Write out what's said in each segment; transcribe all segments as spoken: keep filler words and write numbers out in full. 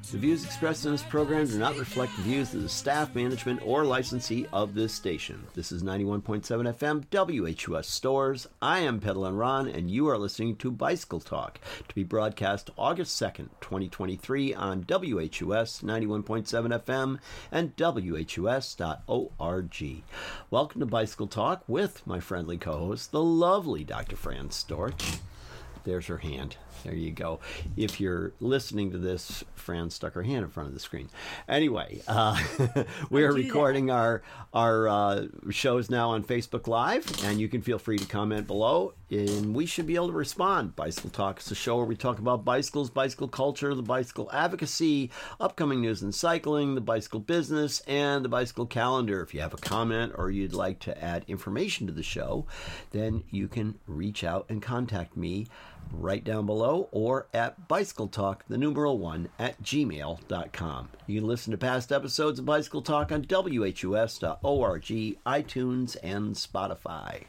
The views expressed in this program do not reflect the views of the staff, management, or licensee of this station. This is ninety-one point seven F M W H U S Stores. I am Peddlin' Ron, and you are listening to Bicycle Talk, to be broadcast August second, twenty twenty-three on W H U S ninety-one point seven F M and W H U S dot org. Welcome to Bicycle Talk with my friendly co-host, the lovely Doctor Fran Storch. There's her hand. There you go. If you're listening to this, Fran stuck her hand in front of the screen. Anyway, uh, we are recording that. our our uh, shows now on Facebook Live, and you can feel free to comment below, and we should be able to respond. Bicycle Talk is a show where we talk about bicycles, bicycle culture, the bicycle advocacy, upcoming news in cycling, the bicycle business, and the bicycle calendar. If you have a comment or you'd like to add information to the show, then you can reach out and contact me right down below or at Bicycle Talk, the numeral one, at gmail dot com. You can listen to past episodes of Bicycle Talk on W H U S dot org, iTunes, and Spotify.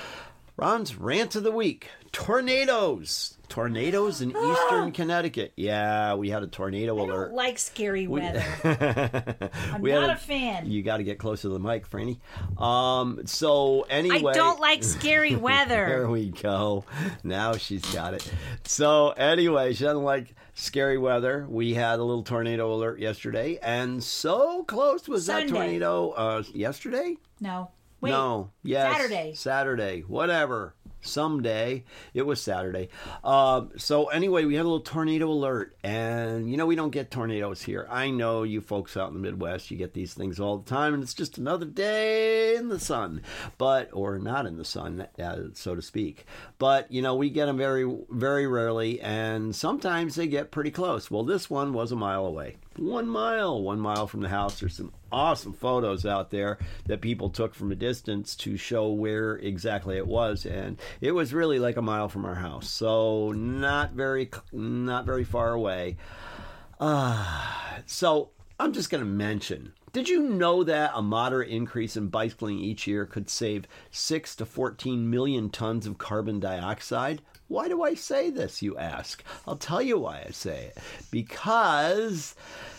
Ron's Rant of the Week. Tornadoes. Tornadoes in eastern Connecticut. Yeah, we had a tornado I alert. don't like scary we, weather. I'm we not a, a fan. You got to get closer to the mic, Franny. Um, so anyway. I don't like scary weather. There we go. Now she's got it. So anyway, she doesn't like scary weather. We had a little tornado alert yesterday, and so close was Sunday. that tornado uh, yesterday? No. Wait, no. Yes. Saturday. Saturday. Whatever. Someday. It was Saturday. Um, so anyway, we had a little tornado alert, and you know, we don't get tornadoes here. I know you folks out in the Midwest, you get these things all the time, and it's just another day in the sun, but, or not in the sun, uh, so to speak. But, you know, we get them very, very rarely, and sometimes they get pretty close. Well, this one was a mile away. One mile, one mile from the house. There's some awesome photos out there that people took from a distance to show where exactly it was, and it was really like a mile from our house, so not very, not very far away. Uh, so I'm just going to mention, did you know that a moderate increase in bicycling each year could save six to fourteen million tons of carbon dioxide? Why do I say this, you ask? I'll tell you why I say it. Because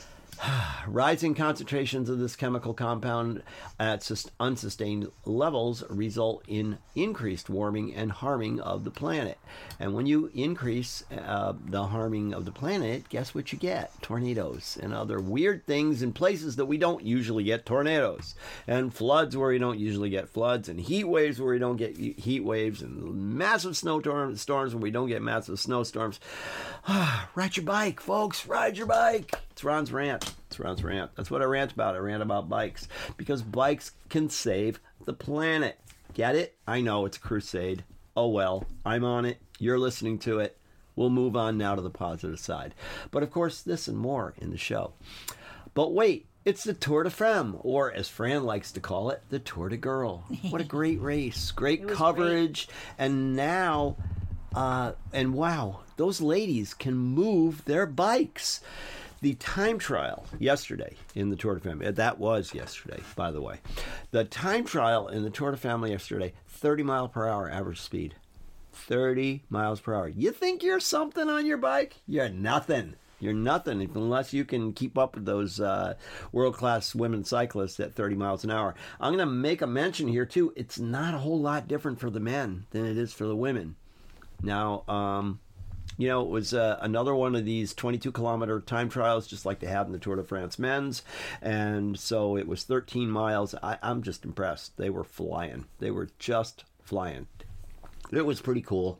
rising concentrations of this chemical compound at unsustained levels result in increased warming and harming of the planet. And when you increase uh, the harming of the planet, guess what you get? Tornadoes and other weird things in places that we don't usually get tornadoes. And floods where we don't usually get floods. And heat waves where we don't get heat waves. And massive snowstorms where we don't get massive snowstorms. Ride your bike, folks. Ride your bike. It's Ron's Rant. It's Ron's Rant. That's what I rant about. I rant about bikes. Because bikes can save the planet. Get it? I know it's a crusade. Oh well. I'm on it. You're listening to it. We'll move on now to the positive side. But of course, this and more in the show. But wait. It's the Tour de Femme, or as Fran likes to call it, the Tour de Girl. What a great race. Great coverage. Great. And now, uh, and wow, those ladies can move their bikes. The time trial yesterday in the Tour de Femme, that was yesterday, by the way. The time trial in the Tour de Femme yesterday, thirty mile per hour average speed. thirty miles per hour. You think you're something on your bike? You're nothing. You're nothing unless you can keep up with those uh, world-class women cyclists at thirty miles an hour. I'm going to make a mention here, too. It's not a whole lot different for the men than it is for the women. Now, um... You know, it was uh, another one of these twenty-two kilometer time trials, just like they have in the Tour de France men's. And so it was thirteen miles. I, I'm just impressed. They were flying. They were just flying. It was pretty cool.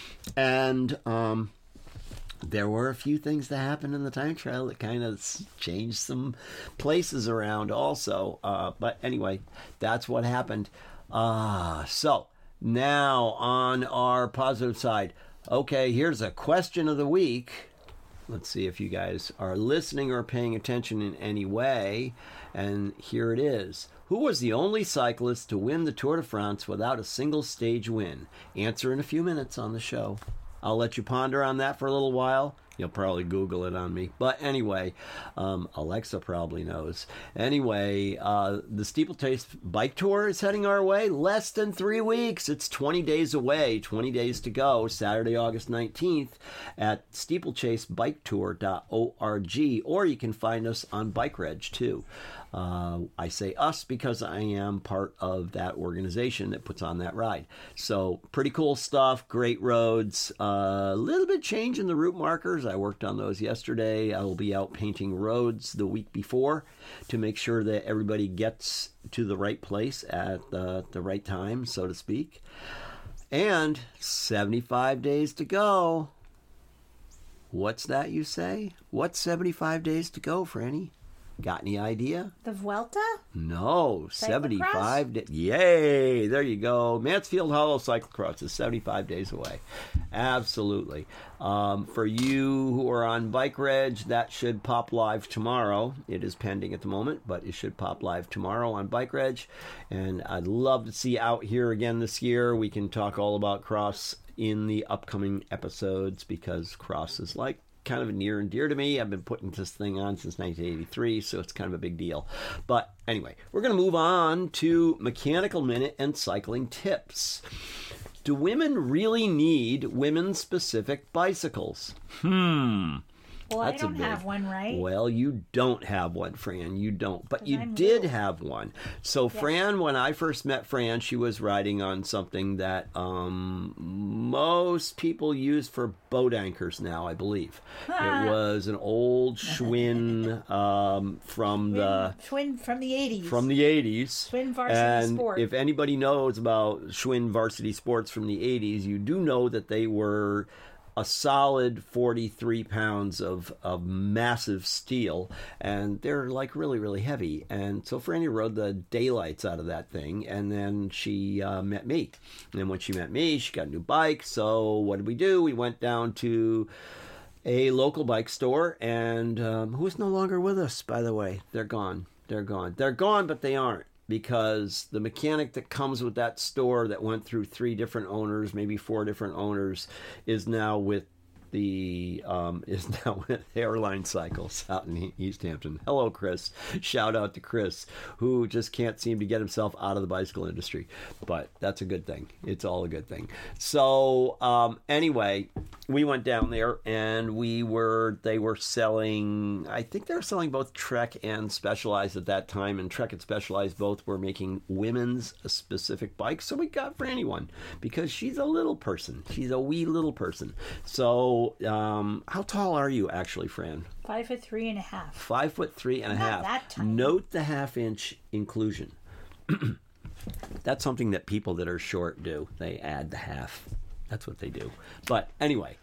And um, there were a few things that happened in the time trial that kind of changed some places around also. Uh, but anyway, that's what happened. Uh, so now on our positive side. Okay, here's a question of the week. Let's see if you guys are listening or paying attention in any way. And here it is. Who was the only cyclist to win the Tour de France without a single stage win? Answer in a few minutes on the show. I'll let you ponder on that for a little while. You'll probably Google it on me. But anyway, um, Alexa probably knows. Anyway, uh, the Steeplechase Bike Tour is heading our way. Less than three weeks. It's twenty days away. twenty days to go. Saturday, August nineteenth at steeplechase bike tour dot org. Or you can find us on Bike Reg, too. Uh, I say us because I am part of that organization that puts on that ride. So pretty cool stuff, great roads, a uh, little bit change in the route markers. I worked on those yesterday. I will be out painting roads the week before to make sure that everybody gets to the right place at the, the right time, so to speak. And seventy-five days to go. What's that you say? What's seventy-five days to go, Franny? Got any idea? The Vuelta? No, seventy-five days. Yay! There you go. Mansfield Hollow Cyclocross is seventy-five days away. Absolutely. Um, for you who are on Bike Reg, that should pop live tomorrow. It is pending at the moment, but it should pop live tomorrow on Bike Reg. And I'd love to see you out here again this year. We can talk all about cross in the upcoming episodes because cross is like kind of near and dear to me. I've been putting this thing on since nineteen eighty-three, so it's kind of a big deal. But anyway, we're going to move on to Mechanical Minute and cycling tips. Do women really need women-specific bicycles? Hmm. Well, That's I a don't big- have one, right? Well, you don't have one, Fran. You don't. But 'Cause you I'm did little. have one. So, Fran, when I first met Fran, she was riding on something that um, most people use for boat anchors now, I believe. It was an old Schwinn um, from the Schwinn from the eighties. from the eighties. Schwinn Varsity and Sport. if anybody knows about Schwinn Varsity Sports from the eighties, you do know that they were a solid forty-three pounds of, of massive steel, and they're like really, really heavy. And so Franny rode the daylights out of that thing, and then she uh, met me. And then when she met me, she got a new bike. So what did we do? We went down to a local bike store, and um, who is no longer with us, by the way. They're gone. They're gone. They're gone, but they aren't. Because the mechanic that comes with that store that went through three different owners, maybe four different owners, is now with the um, is now with Airline Cycles out in East Hampton. Hello, Chris. Shout out to Chris, who just can't seem to get himself out of the bicycle industry. But that's a good thing. It's all a good thing. So um, anyway, we went down there and we were they were selling. I think they were selling both Trek and Specialized at that time, and Trek and Specialized both were making women's specific bikes. So we got Franny one because she's a little person. She's a wee little person. So. Um, how tall are you actually, Fran? Five foot three and a half. Five foot three and a Not half. that tiny. Note the half inch inclusion. That's something that people that are short do. They add the half. That's what they do. But anyway,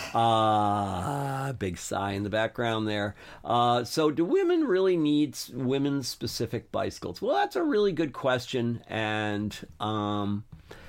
uh, big sigh in the background there. Uh, so do women really need women's specific bicycles? Well, that's a really good question. And, um,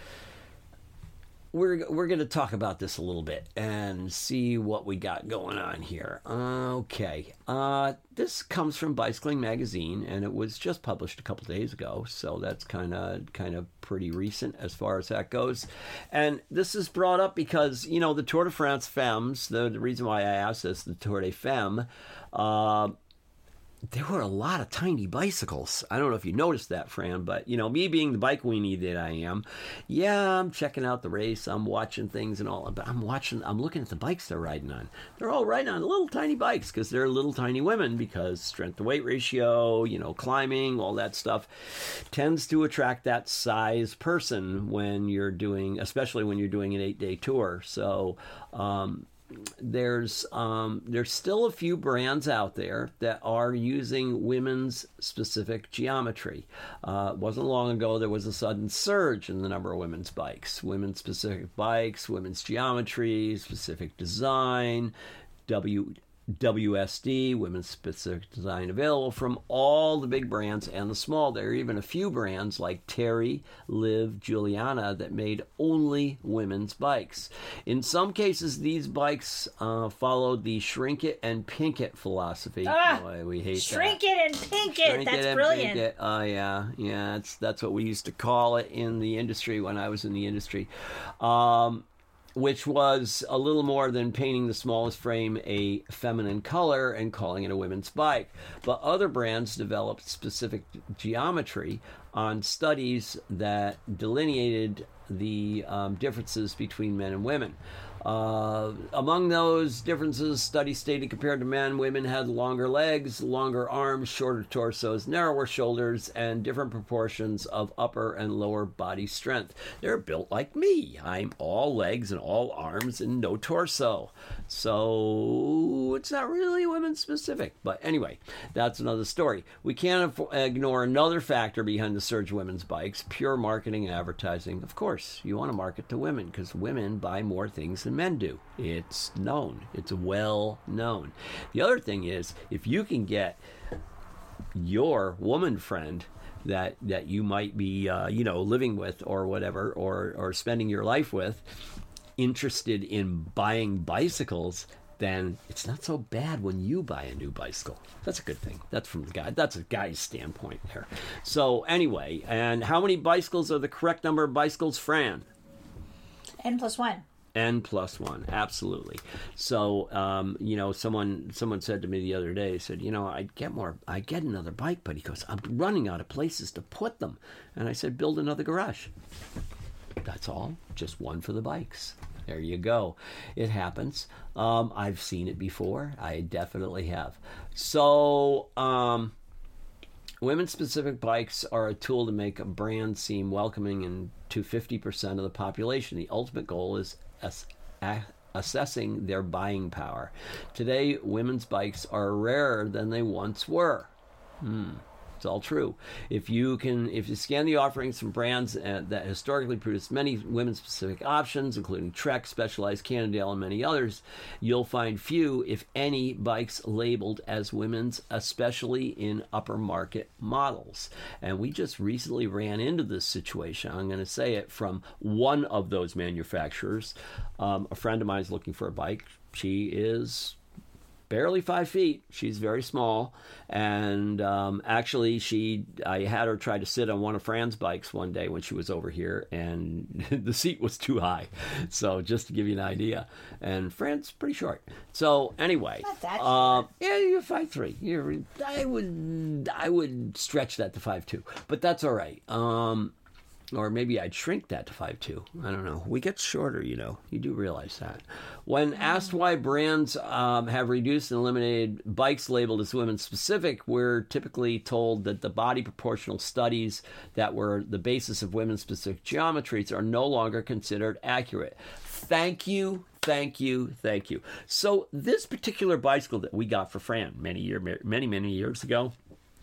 We're we're going to talk about this a little bit and see what we got going on here. Okay. Uh, this comes from Bicycling Magazine, and it was just published a couple days ago, so that's kind of kind of pretty recent as far as that goes. And this is brought up because, you know, the Tour de France Femmes, the, the reason why I asked this, the Tour de Femmes, uh, there were a lot of tiny bicycles. I don't know if you noticed that, Fran, but, you know, me being the bike weenie that I am, yeah, I'm checking out the race. I'm watching things and all, but I'm watching, I'm looking at the bikes they're riding on. They're all riding on little tiny bikes because they're little tiny women because strength to weight ratio, you know, climbing, all that stuff tends to attract that size person when you're doing, especially when you're doing an eight-day tour. So, um, There's um, there's still a few brands out there that are using women's specific geometry. Uh, it wasn't long ago there was a sudden surge in the number of women's bikes, women's specific bikes, women's geometry, specific design, W. W S D, women's specific design, available from all the big brands and the small. There are even a few brands like Terry, Liv, Juliana that made only women's bikes. In some cases, these bikes uh, followed the shrink it and pink it philosophy. Ah, Boy, we hate Shrink that. it and pink it. Shrink That's and brilliant. pink it. Oh yeah, yeah. It's that's what we used to call it in the industry when I was in the industry. Um, which was a little more than painting the smallest frame a feminine color and calling it a women's bike. But other brands developed specific geometry on studies that delineated the um, differences between men and women. Uh, among those differences, studies stated compared to men, women had longer legs, longer arms, shorter torsos, narrower shoulders, and different proportions of upper and lower body strength. They're built like me. I'm all legs and all arms and no torso. So it's not really women specific. But anyway, that's another story. We can't ignore another factor behind the surge of women's bikes, pure marketing and advertising. Of course, you want to market to women because women buy more things than men do. It's known. It's well known. The other thing is, if you can get your woman friend that that you might be, uh, you know, living with or whatever, or or spending your life with, interested in buying bicycles, then it's not so bad when you buy a new bicycle. That's a good thing. That's from the guy. That's a guy's standpoint there. So anyway, and how many bicycles are the correct number of bicycles, Fran? N plus one. N plus one, absolutely. So, um, you know, someone someone said to me the other day, said, you know, I'd get more, I'd get another bike, but he goes, I'm running out of places to put them. And I said, build another garage. That's all, just one for the bikes. There you go. It happens. Um, I've seen it before. I definitely have. So, um, women-specific bikes are a tool to make a brand seem welcoming and to fifty percent of the population. The ultimate goal is ass- a- assessing their buying power. Today, women's bikes are rarer than they once were. Hmm. It's all true. If you can, if you scan the offerings from brands uh, that historically produced many women-specific options, including Trek, Specialized, Cannondale, and many others, you'll find few, if any, bikes labeled as women's, especially in upper market models. And we just recently ran into this situation. I'm going to say it from one of those manufacturers. Um, a friend of mine is looking for a bike. She is barely five feet. She's very small. And um, actually, she I had her try to sit on one of Fran's bikes one day when she was over here, and the seat was too high. So just to give you an idea. And Fran's pretty short. So anyway. Not that uh, short. yeah, you're five three. You're, I would I would stretch that to five two. But that's all right. Um, Or maybe I'd shrink that to five two. I don't know. We get shorter, you know. You do realize that. When asked why brands um, have reduced and eliminated bikes labeled as women specific, we're typically told that the body proportional studies that were the basis of women specific geometries are no longer considered accurate. Thank you. Thank you, thank you. So this particular bicycle that we got for Fran many year, many many years ago,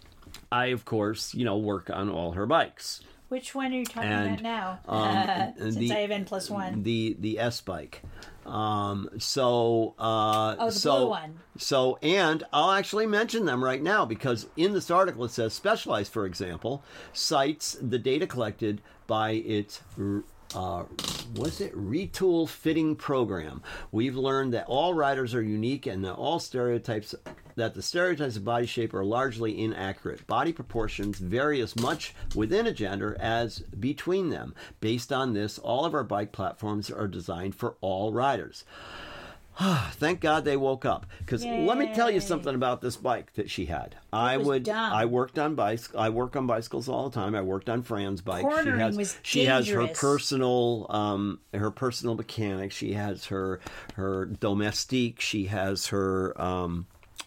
I of course, you know, work on all her bikes. Which one are you talking And, about now? um, Since the- I have N plus one. The the S bike. Um, so uh, Oh, the so blue one. so and I'll actually mention them right now because in this article it says Specialized, for example, cites the data collected by its uh, was it retool fitting program. We've learned that all riders are unique and that all stereotypes that the stereotypes of body shape are largely inaccurate. Body proportions vary as much within a gender as between them. Based on this, all of our bike platforms are designed for all riders. Thank God they woke up. Because let me tell you Yay. something about this bike that she had. I was would. dumb. I worked on bikes. I work on bicycles all the time. I worked on Fran's bike. Cornering she has, was she has her dangerous. personal, um, her personal mechanic. She has her her domestique. She has her. Um,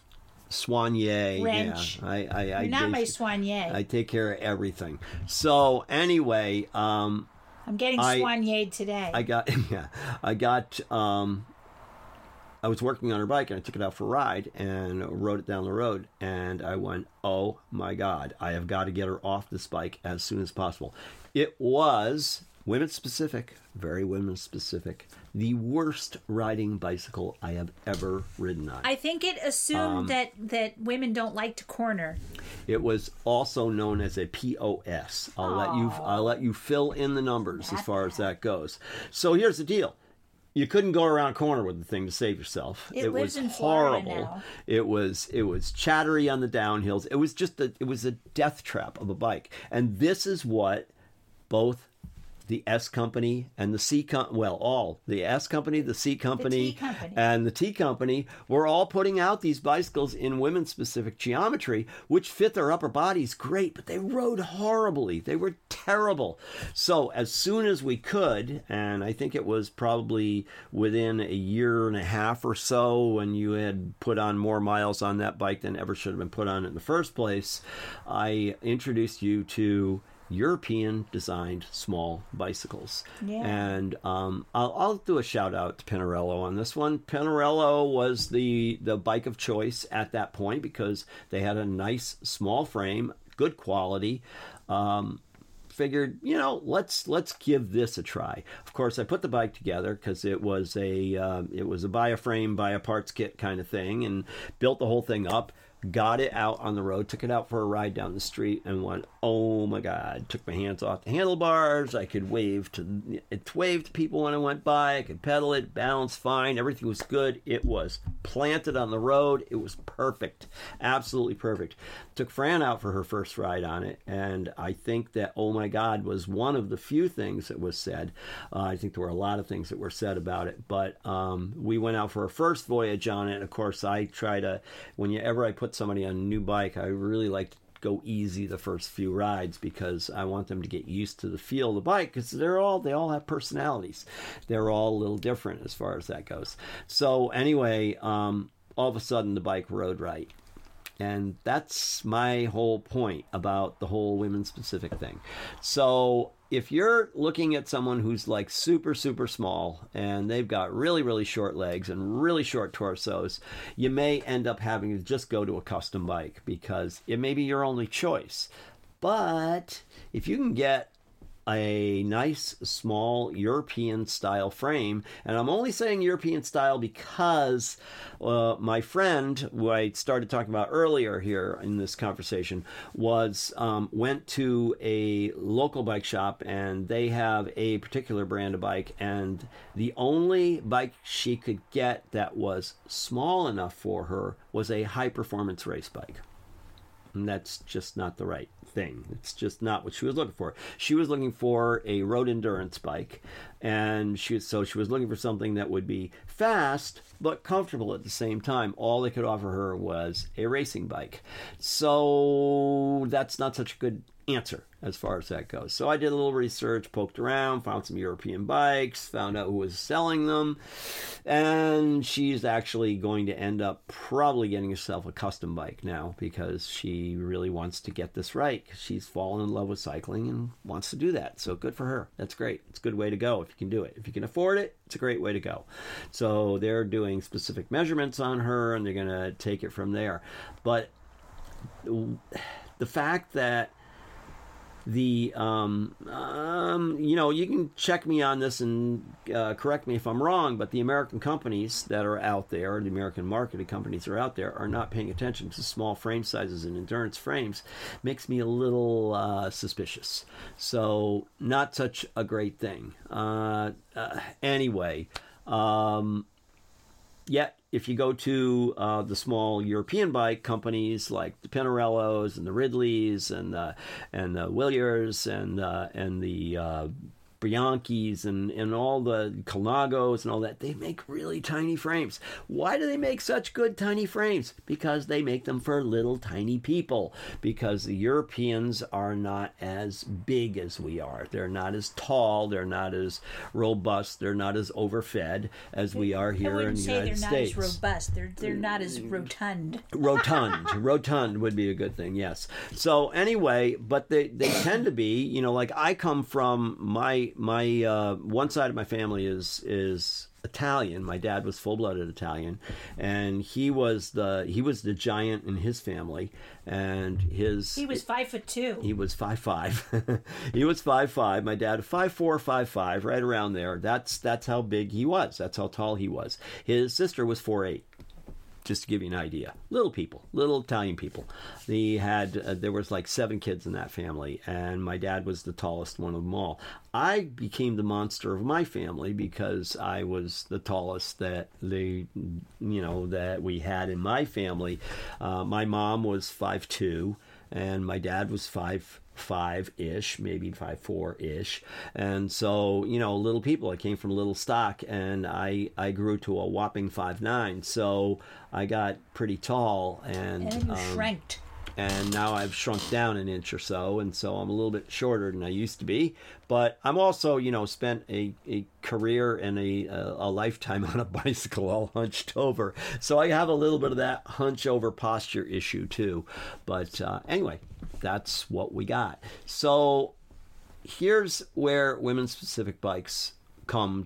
Soigné. Wrench. Yeah, I, I, I You're not my basi- soigné. I take care of everything. So anyway, um, I'm getting I- soigné today. I got yeah, I got um, I was working on her bike and I took it out for a ride and rode it down the road and I went, oh my God, I have got to get her off this bike as soon as possible. It was women specific, very women specific. The worst riding bicycle I have ever ridden on. I think it assumed Um, that, that women don't like to corner. It was also known as a P O S. I'll let you I'll let you fill in the numbers as Not far as that goes. So here's the deal. You couldn't go around a corner with the thing to save yourself. It was lives in Florida horrible. now. It was it was chattery on the downhills. It was just a it was a death trap of a bike. And this is what both the S Company and the C Com- well, all the S Company, the C Company, T Company. and the T Company were all putting out these bicycles in women-specific geometry, which fit their upper bodies great, but they rode horribly. They were terrible. So as soon as we could, and I think it was probably within a year and a half or so, when you had put on more miles on that bike than ever should have been put on in the first place, I introduced you to European designed small bicycles. Yeah. And um, I'll, I'll do a shout out to Pinarello on this one. Pinarello was the, the bike of choice at that point because they had a nice small frame, good quality. Um, figured, you know, let's let's give this a try. Of course, I put the bike together because it was a uh, it was a buy a frame, buy a parts kit kind of thing, and built the whole thing up. Got it out on the road, took it out for a ride down the street, and went, oh my God, took my hands off the handlebars. I could wave to it waved to people when I went by. I could pedal it, balance fine. Everything was good. It was planted on the road. It was perfect. Absolutely perfect. Took Fran out for her first ride on it, and I think that, oh my God, was one of the few things that was said. Uh, I think there were a lot of things that were said about it, but um, we went out for our first voyage on it. Of course, I try to, whenever I put somebody on a new bike, I really like to go easy the first few rides because I want them to get used to the feel of the bike because they're all they all have personalities. They're all a little different as far as that goes. So anyway, um, all of a sudden the bike rode right. And that's my whole point about the whole women specific thing. So if you're looking at someone who's like super, super small and they've got really, really short legs and really short torsos, you may end up having to just go to a custom bike because it may be your only choice. But if you can get a nice small European style frame, and I'm only saying European style because uh, my friend who I started talking about earlier here in this conversation was um, went to a local bike shop and they have a particular brand of bike, and the only bike she could get that was small enough for her was a high performance race bike. And that's just not the right thing. It's just not what she was looking for. She was looking for a road endurance bike, and she so she was looking for something that would be fast but comfortable at the same time. All they could offer her was a racing bike. So that's not such a good answer as far as that goes. So I did a little research, poked around, found some European bikes, found out who was selling them, and she's actually going to end up probably getting herself a custom bike now because she really wants to get this right. She's fallen in love with cycling and wants to do that. So good for her. That's great. It's a good way to go if you can do it. If you can afford it, it's a great way to go. So they're doing specific measurements on her and they're going to take it from there. But the fact that The, um, um, you know, you can check me on this and uh, correct me if I'm wrong, but the American companies that are out there, the American marketed companies that are out there, are not paying attention to small frame sizes and endurance frames. Makes me a little uh, suspicious. So, not such a great thing. Uh, uh, anyway, um, yet, if you go to uh, the small European bike companies like the Pinarellos and the Ridleys and the and the Williers and uh, and the uh, Bianchis and, and all the Colnagos and all that, they make really tiny frames. Why do they make such good tiny frames? Because they make them for little tiny people. Because the Europeans are not as big as we are. They're not as tall. They're not as robust. They're not as overfed as we are here in the United States. I wouldn't say they're not as robust. They're they're not as rotund. Rotund. Rotund would be a good thing, yes. So anyway, but they, they tend to be, you know, like I come from my My uh, one side of my family is is Italian. My dad was full-blooded Italian, and he was the he was the giant in his family. And his he was five foot two. He was five five. He was five five. My dad five four, five five, right around there. That's that's how big he was. That's how tall he was. His sister was four eight. Just to give you an idea, little people, little Italian people. They had uh, there was like seven kids in that family, and my dad was the tallest one of them all. I became the monster of my family because I was the tallest that they, you know, that we had in my family. Uh, my mom was five two, and my dad was five five-ish, maybe five four-ish. And so, you know, little people, I came from little stock, and I, I grew to a whopping five nine. So I got pretty tall. And, And then you um, shranked. and now I've shrunk down an inch or so, and so I'm a little bit shorter than I used to be. But I'm also, you know, spent a, a career and a, a, a lifetime on a bicycle all hunched over. So I have a little bit of that hunch over posture issue too. But uh, anyway, that's what we got. So here's where women-specific bikes come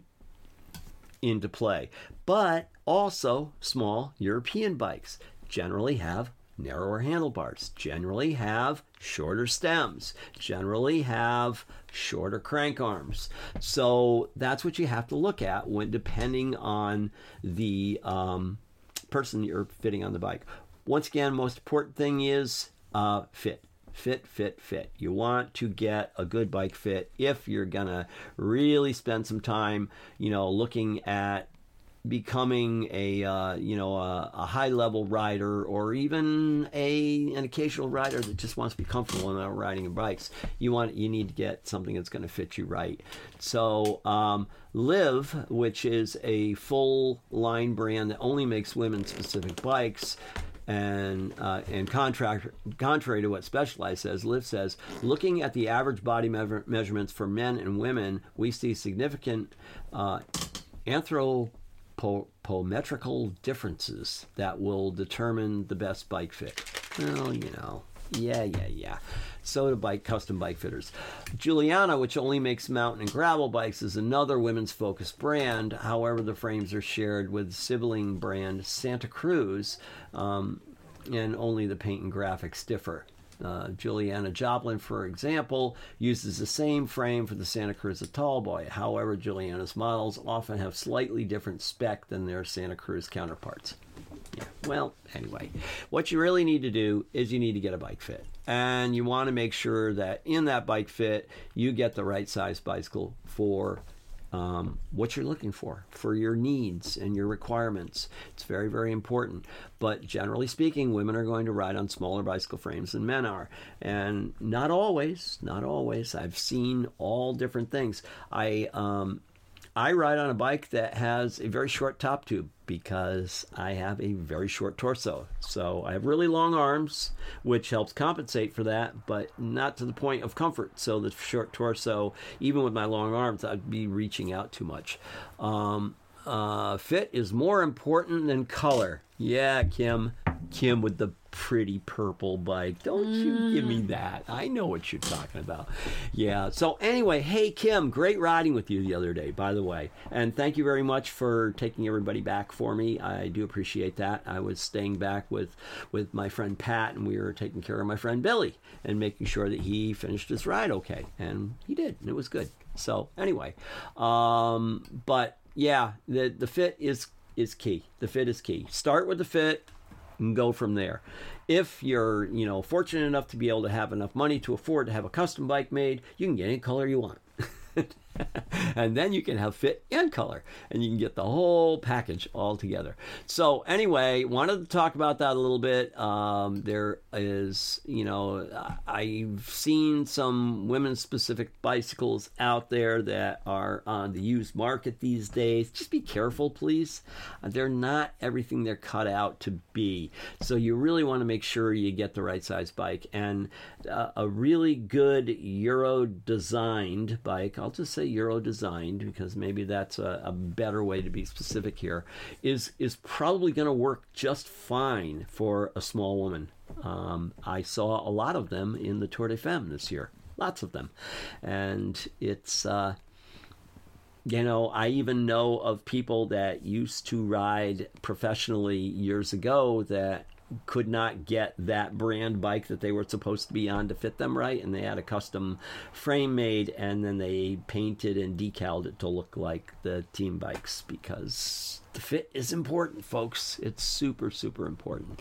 into play. But also small European bikes generally have narrower handlebars, generally have shorter stems, generally have shorter crank arms. So that's what you have to look at when, depending on the um, person you're fitting on the bike. Once again, most important thing is uh, fit. Fit, fit, fit. You want to get a good bike fit if you're gonna really spend some time, you know, looking at becoming a uh, you know a, a high level rider, or even a an occasional rider that just wants to be comfortable when they're riding bikes. You want you need to get something that's going to fit you right. So um, Liv, which is a full line brand that only makes women specific bikes, and uh, and contract, contrary to what Specialized says, Liv says, looking at the average body me- measurements for men and women, we see significant uh, anthro Po- pometrical differences that will determine the best bike fit. Well, you know, yeah, yeah, yeah. So do bike custom bike fitters. Juliana, which only makes mountain and gravel bikes, is another women's focused brand. However, the frames are shared with sibling brand Santa Cruz, um, and only the paint and graphics differ. Uh, Juliana Joplin, for example, uses the same frame for the Santa Cruz Tallboy. However, Juliana's models often have slightly different spec than their Santa Cruz counterparts. Yeah. Well, anyway, what you really need to do is you need to get a bike fit. And you want to make sure that in that bike fit, you get the right size bicycle for Um, what you're looking for, for your needs and your requirements. It's very, very important. But generally speaking, women are going to ride on smaller bicycle frames than men are. And not always, not always. I've seen all different things. I um, I ride on a bike that has a very short top tube because I have a very short torso. So I have really long arms, which helps compensate for that, but not to the point of comfort. So the short torso, even with my long arms, I'd be reaching out too much. Um, uh, fit is more important than color. Yeah, Kim. Kim with the pretty purple bike. Don't you give me that. I know what you're talking about. Yeah. So anyway, hey, Kim, great riding with you the other day, by the way. And thank you very much for taking everybody back for me. I do appreciate that. I was staying back with, with my friend Pat, and we were taking care of my friend Billy and making sure that he finished his ride okay. And he did, and it was good. So anyway, um, but yeah, the, the fit is, is key. The fit is key. Start with the fit and go from there. If you're, you know, fortunate enough to be able to have enough money to afford to have a custom bike made, you can get any color you want. And then you can have fit and color, and you can get the whole package all together. So anyway, wanted to talk about that a little bit. Um, there is, you know, I've seen some women-specific bicycles out there that are on the used market these days. Just be careful, please. They're not everything they're cut out to be. So you really want to make sure you get the right size bike. And uh, a really good Euro-designed bike, I'll just say Euro-designed because maybe that's a, a better way to be specific here, is is probably going to work just fine for a small woman. Um, I saw a lot of them in the Tour de Femme this year, lots of them, and it's uh, you know, I even know of people that used to ride professionally years ago that could not get that brand bike that they were supposed to be on to fit them right, and they had a custom frame made, and then they painted and decaled it to look like the team bikes, because the fit is important, folks. It's super, super important.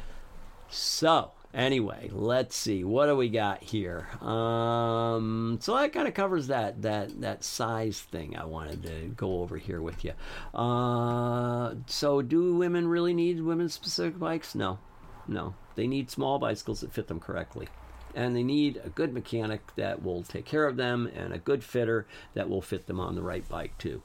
So anyway, let's see, what do we got here? Um, so that kind of covers that that that size thing I wanted to go over here with you. Uh, so do women really need women-specific bikes? No, no. They need small bicycles that fit them correctly. and they need a good mechanic that will take care of them and a good fitter that will fit them on the right bike too.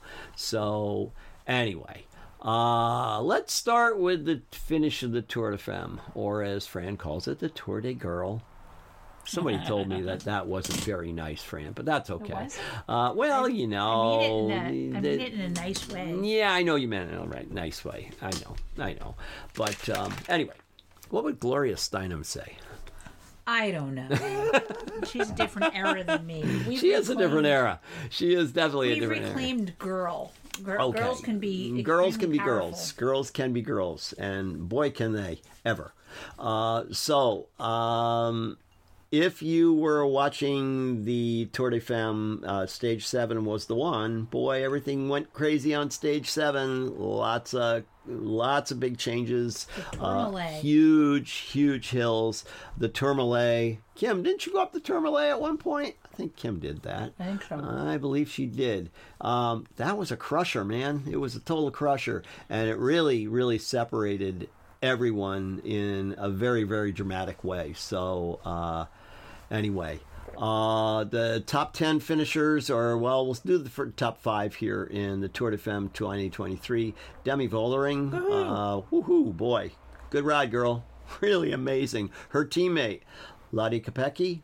So anyway, uh, let's start with the finish of the Tour de Femme, or as Fran calls it, the Tour de Girl. Somebody told me that that wasn't very nice, Fran, but that's okay. It wasn't? Uh, well, I, you know, I mean it in a, I the- mean it in a nice way. yeah, I know you meant it in a right, nice way. I know, I know. But um, anyway, what would Gloria Steinem say? I don't know. She's a different era than me. We've She is a different reclaimed- era. She is definitely a We've different era. reclaimed girl. Gir- Okay. Girls can be girls can be extremely girls. powerful. Girls can be girls, and boy, can they ever. Uh, so, um, if you were watching the Tour de Femme, uh, stage seven was the one. Boy, everything went crazy on stage seven. Lots of lots of big changes. Uh, Tourmalet. huge, huge hills. The Tourmalet. Kim, didn't you go up the Tourmalet at one point? I think Kim did that. I think so. I believe she did. Um, that was a crusher, man. It was a total crusher, and it really, really separated everyone in a very, very dramatic way. So, uh, anyway, uh, the top ten finishers are, well, we'll do the fir- top five here in the Tour de Femme twenty twenty-three. Demi Vollering, uh, woohoo, boy, good ride, girl. Really amazing. Her teammate, Lottie Kopecky,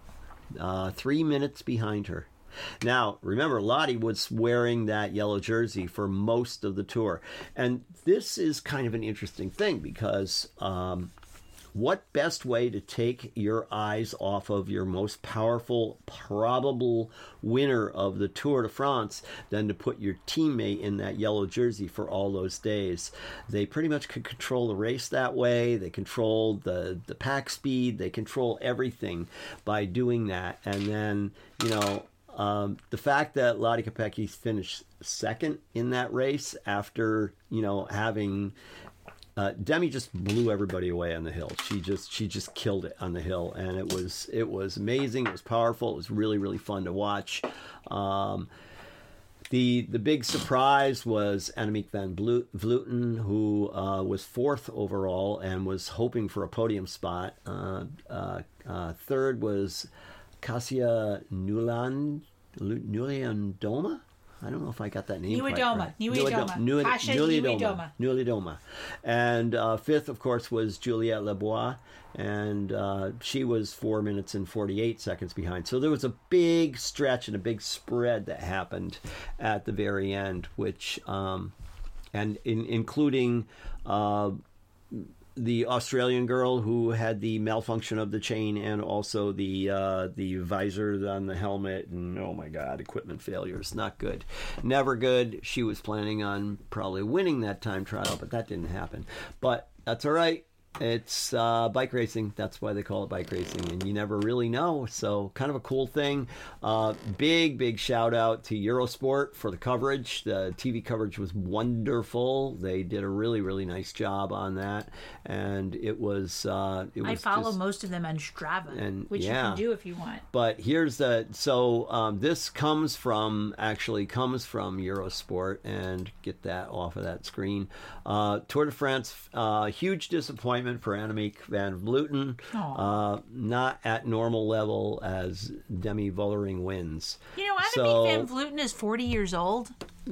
uh, three minutes behind her. Now, remember, Lottie was wearing that yellow jersey for most of the tour. And this is kind of an interesting thing because um, what best way to take your eyes off of your most powerful, probable winner of the Tour de France than to put your teammate in that yellow jersey for all those days? They pretty much could control the race that way. They controlled the, the pack speed. They control everything by doing that. And then, you know, Um, the fact that Lottie Kopecky finished second in that race after, you know, having uh, Demi just blew everybody away on the hill. She just she just killed it on the hill, and it was it was amazing. It was powerful. It was really really fun to watch. Um, the the big surprise was Annemiek van Vlu- Vleuten, who uh, was fourth overall and was hoping for a podium spot. Uh, uh, uh, third was Kasia Nuland, Nuliandoma? I don't know if I got that name quite Nieuwedoma, right. Nieuwedoma. Nieuwe- Kasia Nieuwedoma. Nieuwedoma. Nieuwedoma. And uh, fifth, of course, was Juliette Lebois, and uh, she was four minutes and forty-eight seconds behind. So there was a big stretch and a big spread that happened at the very end, which, um, and in, including uh, the Australian girl who had the malfunction of the chain and also the uh, the visor on the helmet, and oh my god, equipment failures, not good, never good. She was planning on probably winning that time trial, but that didn't happen. But that's all right. It's uh, bike racing. That's why they call it bike racing, and you never really know. So kind of a cool thing. Uh, big, big shout out to Eurosport for the coverage. The T V coverage was wonderful. They did a really, really nice job on that, and it was. Uh, it was I follow just, most of them on Strava, and, which yeah. you can do if you want. But here's the so um, this comes from actually comes from Eurosport, and get that off of that screen. Uh, Tour de France, uh, huge disappointment for Annemiek van Vleuten, uh, not at normal level as Demi Vollering wins. You know, Annemiek So- van Vleuten is forty years old,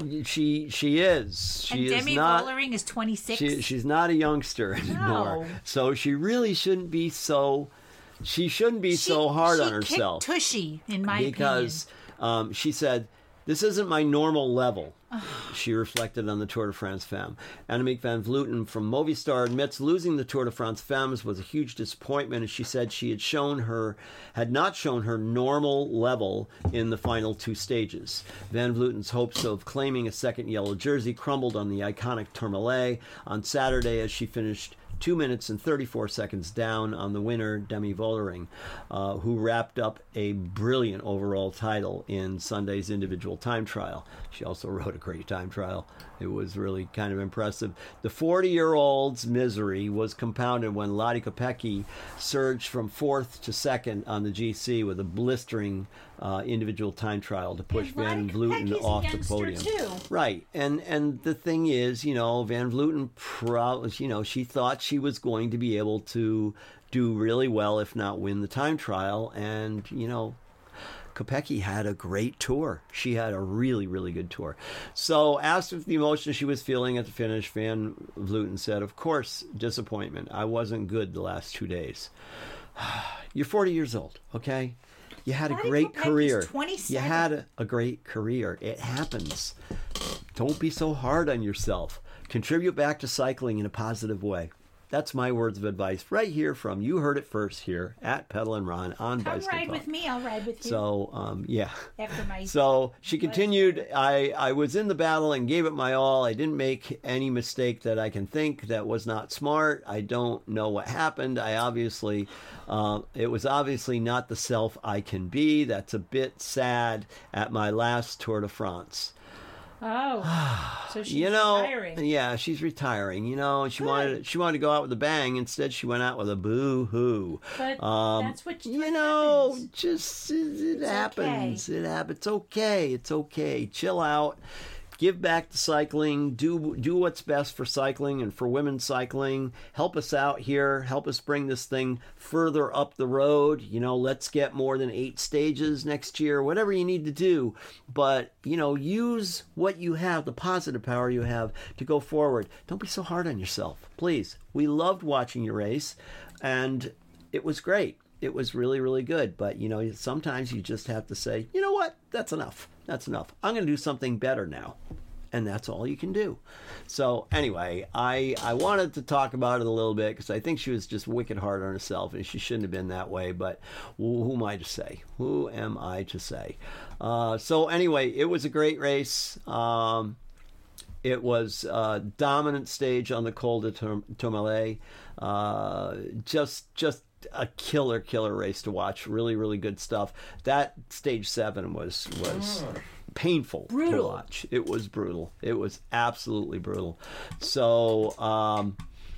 She she is she and is Demi not. Vollering is twenty-six. She, she's not a youngster anymore, No. so she really shouldn't be so. She shouldn't be so hard she on herself. kicked Tushy, in my Because um, she said, "This isn't my normal level." She reflected on the Tour de France Femme. Annemiek van Vleuten from Movistar admits losing the Tour de France Femmes was a huge disappointment, and she said she had shown her had not shown her normal level in the final two stages. Van Vleuten's hopes of claiming a second yellow jersey crumbled on the iconic Tourmalet on Saturday as she finished two minutes and thirty-four seconds down on the winner, Demi Vollering, uh, who wrapped up a brilliant overall title in Sunday's individual time trial. She also rode a great time trial. It was really kind of impressive. The forty-year-old's misery was compounded when Lottie Kopecky surged from fourth to second on the G C with a blistering uh, individual time trial to push And Van Lottie Vleuten Kopecky's a off the youngster, podium. too. Right, and and the thing is, you know, Van Vleuten, pro- you know, she thought she was going to be able to do really well, if not win the time trial. And, you know, Kopecky had a great tour. She had a really, really good tour. So asked if the emotion she was feeling at the finish, Van Vleuten said, of course, disappointment. I wasn't good the last two days. You're forty years old, okay? You had a Patty great Kopecky's career. twenty-seven. You had a, a great career. It happens. Don't be so hard on yourself. Contribute back to cycling in a positive way. That's my words of advice right here from, you heard it first here at Pedal and Ron on Come Bicycle ride Talk. with me. I'll ride with you. So, um, yeah. After my So she continued, I, I was in the battle and gave it my all. I didn't make any mistake that I can think that was not smart. I don't know what happened. I obviously, uh, it was obviously not the self I can be. That's a bit sad at my last Tour de France. Oh, so she's You know, retiring. yeah, she's retiring. You know, she Good. wanted she wanted to go out with a bang. Instead, she went out with a boo hoo. But Um, that's what you what know, happens. just it, it It's happens. It happens. It's okay. It's okay. Chill out. Give back to cycling. Do do what's best for cycling and for women's cycling. Help us out here. Help us bring this thing further up the road. You know, let's get more than eight stages next year. Whatever you need to do, but you know, use what you have, the positive power you have, to go forward. Don't be so hard on yourself, please. We loved watching your race, and it was great. It was really, really good. But, you know, sometimes you just have to say, you know what? That's enough. That's enough. I'm going to do something better now. And that's all you can do. So anyway, I I wanted to talk about it a little bit because I think she was just wicked hard on herself and she shouldn't have been that way. But who, who am I to say? Who am I to say? Uh, so anyway, it was a great race. Um, It was a dominant stage on the Col de Tourmalet. Uh, just, just a killer, killer race to watch. Really, really good stuff. That stage seven was was painful Brutal. to watch. It was brutal. It was absolutely brutal. So um,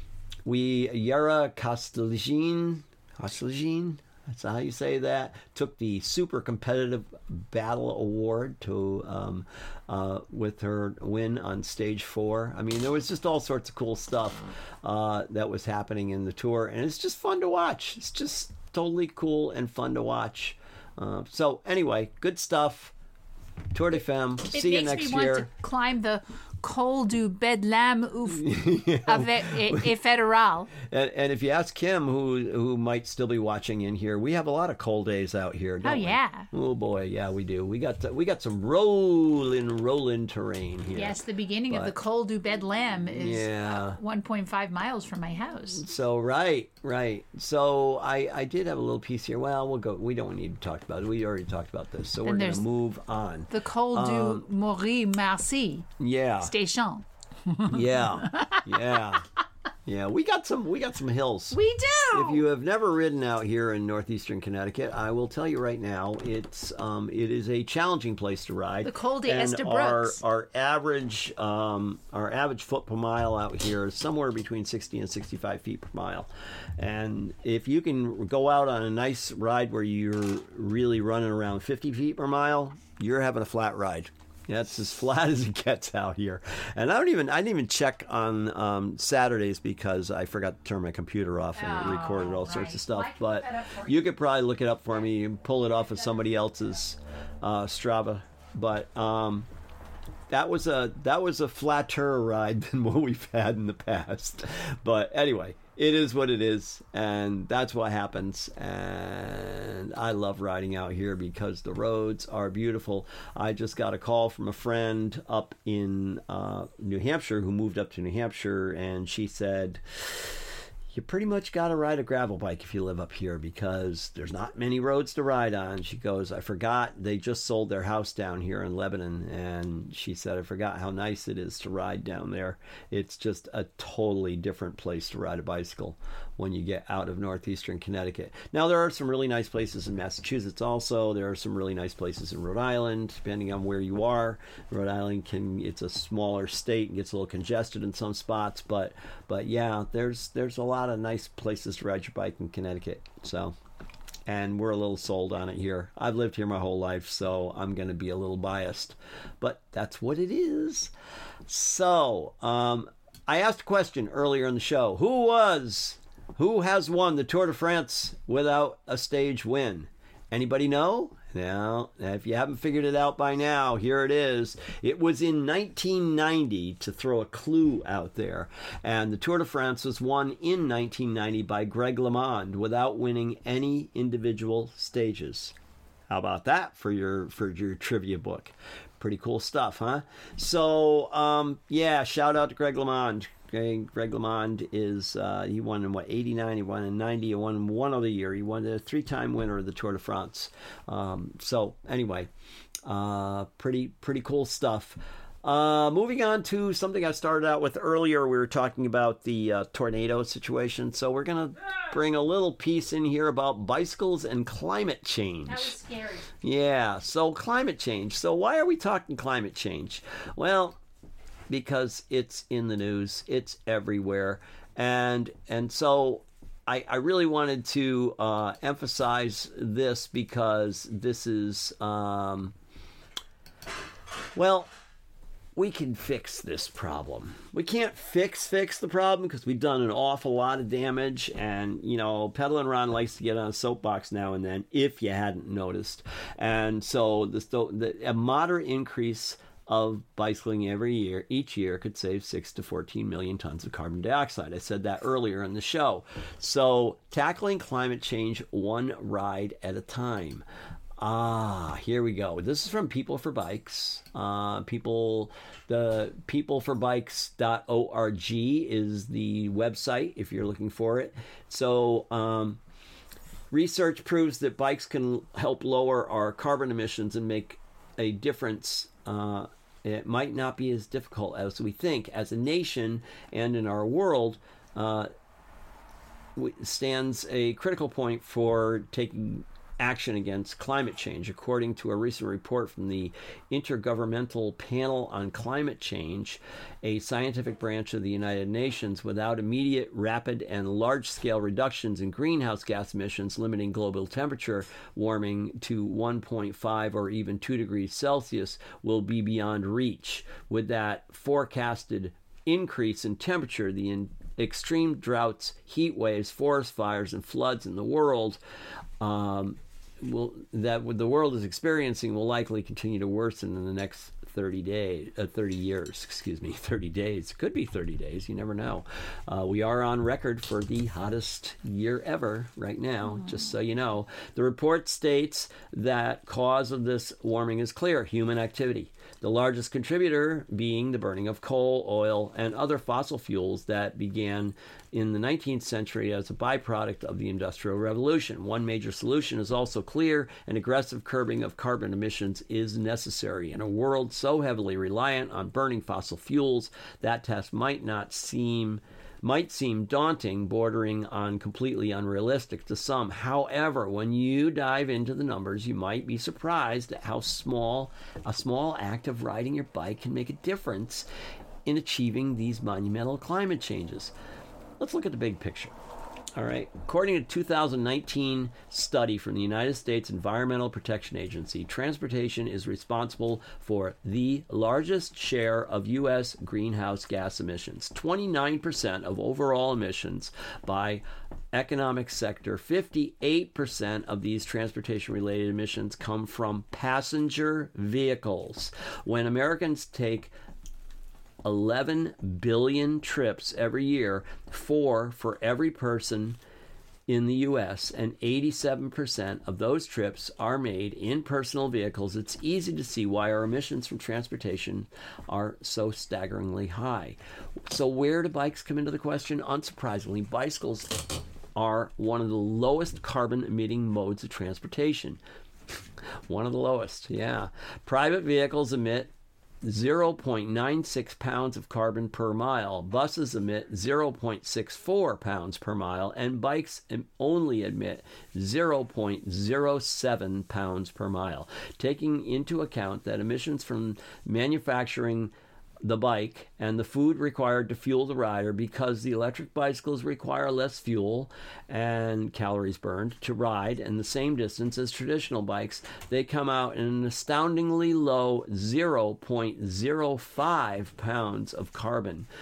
we Yara Kostelijn, Kostelijn. That's how you say that. Took the super competitive battle award to um, uh, with her win on stage four. I mean, there was just all sorts of cool stuff uh, that was happening in the tour, and it's just fun to watch. It's just totally cool and fun to watch. Uh, so anyway, good stuff. Tour de Femme. It See you makes next me year. want to climb the Col du Bedlam ouf, avec, et, et Fédéral. And, and if you ask Kim, who who might still be watching in here, we have a lot of cold days out here, don't Oh, we? yeah. Oh boy, yeah, we do. We got we got some rolling, rolling terrain here. Yes, the beginning of the But- Col du Bedlam is Yeah. uh, one point five miles from my house. So right, right. So I I did have a little piece here. Well, we'll go. We don't need to talk about it. We already talked about this, so we're gonna there's- move on. The Col Um, du Maury-Marcy Yeah, Station. yeah, yeah, yeah. We got some. We got some hills. We do! If you have never ridden out here in northeastern Connecticut, I will tell you right now, it's um, it is a challenging place to ride. The Col de And our, Estabrooks. our average um, our average foot per mile out here is somewhere between sixty and sixty-five feet per mile. And if you can go out on a nice ride where you're really running around fifty feet per mile, you're having a flat ride. That's as flat as it gets out here. And I don't even I didn't even check on um, Saturdays because I forgot to turn my computer off and it Oh, recorded all sorts right. of stuff. I can But look that up for you could probably look it up for me and pull it off of somebody else's uh, Strava. But um, that was a that was a flatter ride than what we've had in the past. But anyway, it is what it is, and that's what happens. And I love riding out here because the roads are beautiful. I just got a call from a friend up in uh, New Hampshire who moved up to New Hampshire, and she said, you pretty much got to ride a gravel bike if you live up here because there's not many roads to ride on. She goes, I forgot they just sold their house down here in Lebanon. And she said, I forgot how nice it is to ride down there. It's just a totally different place to ride a bicycle when you get out of northeastern Connecticut. Now, there are some really nice places in Massachusetts also. There are some really nice places in Rhode Island, depending on where you are. Rhode Island, can it's a smaller state and gets a little congested in some spots. But, but yeah, there's there's a lot of nice places to ride your bike in Connecticut. So, and we're a little sold on it here. I've lived here my whole life, so I'm going to be a little biased. But that's what it is. So, um, I asked a question earlier in the show. Who was Who has won the Tour de France without a stage win? Anybody know? Now, if you haven't figured it out by now, here it is. It was in nineteen ninety, to throw a clue out there. And the Tour de France was won in nineteen ninety by Greg LeMond without winning any individual stages. How about that for your for your trivia book? Pretty cool stuff, huh? So, um, yeah, shout out to Greg LeMond. Greg, Greg LeMond is, uh, he won in what, eighty-nine, he won in ninety, he won in one other year. He won a three-time winner of the Tour de France. Um, so, anyway, uh, pretty, pretty cool stuff. Uh, moving on to something I started out with earlier, we were talking about the uh, tornado situation. So we're going to bring a little piece in here about bicycles and climate change. That was scary. Yeah, so climate change. So why are we talking climate change? Well, because it's in the news, it's everywhere, and and so I, I really wanted to uh, emphasize this because this is, um, well, we can fix this problem. We can't fix fix the problem because we've done an awful lot of damage, and you know, Peddling Ron likes to get on a soapbox now and then, if you hadn't noticed, and so the, the a moderate increase of bicycling every year, each year, could save six to fourteen million tons of carbon dioxide. I said that earlier in the show. So tackling climate change one ride at a time. Ah, here we go. This is from People for Bikes. Uh, people, the people for bikes dot org is the website if you're looking for it. So, um, research proves that bikes can help lower our carbon emissions and make a difference. Uh, it might not be as difficult as we think. As a nation and in our world, uh, stands a critical point for taking action against climate change. According to a recent report from the Intergovernmental Panel on Climate Change, a scientific branch of the United Nations, without immediate, rapid, and large-scale reductions in greenhouse gas emissions, limiting global temperature warming to one point five or even two degrees Celsius will be beyond reach. With that forecasted increase in temperature, the in extreme droughts, heat waves, forest fires, and floods in the world um, will that the world is experiencing will likely continue to worsen in the next thirty days, uh, thirty years, excuse me, thirty days. It could be thirty days. You never know. Uh, we are on record for the hottest year ever right now, mm-hmm. just so you know. The report states that cause of this warming is clear: human activity. The largest contributor being the burning of coal, oil, and other fossil fuels that began in the nineteenth century as a byproduct of the Industrial Revolution. One major solution is also clear: an aggressive curbing of carbon emissions is necessary. In a world so heavily reliant on burning fossil fuels, that task might not seem might seem daunting, bordering on completely unrealistic to some. However, when you dive into the numbers, you might be surprised at how small a small act of riding your bike can make a difference in achieving these monumental climate changes. Let's look at the big picture. All right. According to a two thousand nineteen study from the United States Environmental Protection Agency, transportation is responsible for the largest share of U S greenhouse gas emissions, twenty-nine percent of overall emissions by economic sector. fifty-eight percent of these transportation-related emissions come from passenger vehicles. When Americans take eleven billion trips every year, four for every person in the U S, and eighty-seven percent of those trips are made in personal vehicles. It's easy to see why our emissions from transportation are so staggeringly high. So where do bikes come into the question? Unsurprisingly, bicycles are one of the lowest carbon emitting modes of transportation. One of the lowest, yeah. Private vehicles emit zero point nine six pounds of carbon per mile. Buses emit zero point six four pounds per mile, and bikes only emit zero point zero seven pounds per mile. Taking into account that emissions from manufacturing the bike and the food required to fuel the rider, because the electric bicycles require less fuel and calories burned to ride and the same distance as traditional bikes, they come out in an astoundingly low zero point zero five pounds of carbon.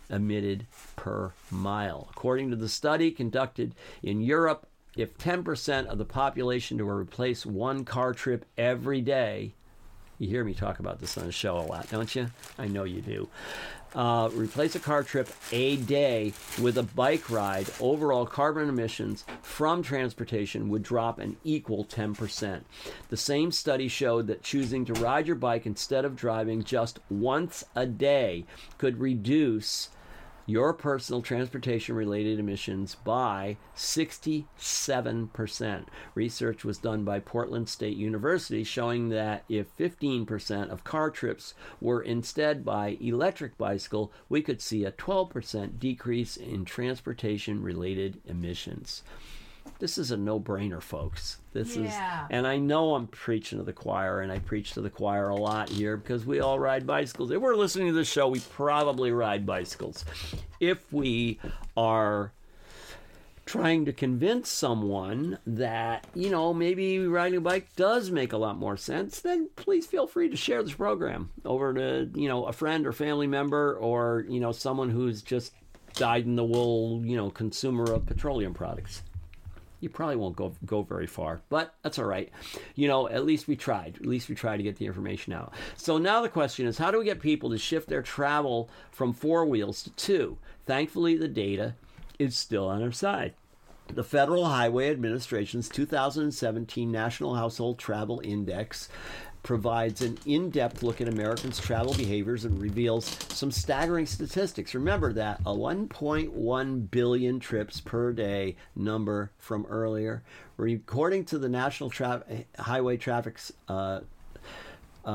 emitted per mile. According to the study conducted in Europe, if ten percent of the population were to replace one car trip every day, you hear me talk about this on the show a lot, don't you? I know you do. Uh, replace a car trip a day with a bike ride, overall carbon emissions from transportation would drop an equal ten percent. The same study showed that choosing to ride your bike instead of driving just once a day could reduce your personal transportation-related emissions by sixty-seven percent. Research was done by Portland State University showing that if fifteen percent of car trips were instead by electric bicycle, we could see a twelve percent decrease in transportation-related emissions. This is a no-brainer, folks. This Yeah. is, and I know I'm preaching to the choir, and I preach to the choir a lot here because we all ride bicycles. If we're listening to this show, we probably ride bicycles. If we are trying to convince someone that, you know, maybe riding a bike does make a lot more sense, then please feel free to share this program over to, you know, a friend or family member or, you know, someone who's just dyed-in-the-wool, you know, consumer of petroleum products. You probably won't go go very far, but that's all right. You know, at least we tried. At least we tried to get the information out. So now the question is, how do we get people to shift their travel from four wheels to two? Thankfully, the data is still on our side. The Federal Highway Administration's two thousand seventeen National Household Travel Index provides an in-depth look at Americans' travel behaviors and reveals some staggering statistics. Remember that a one point one billion trips per day number from earlier. According to the National Tra- Highway Traffic, uh, uh,